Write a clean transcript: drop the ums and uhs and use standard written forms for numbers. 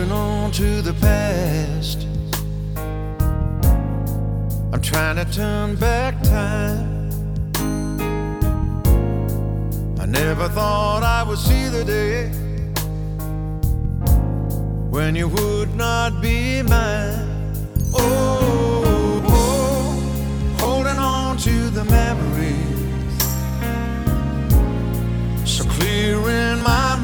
holding on to the past. I'm trying to turn back time. I never thought I would see the day when you would not be mine. Oh,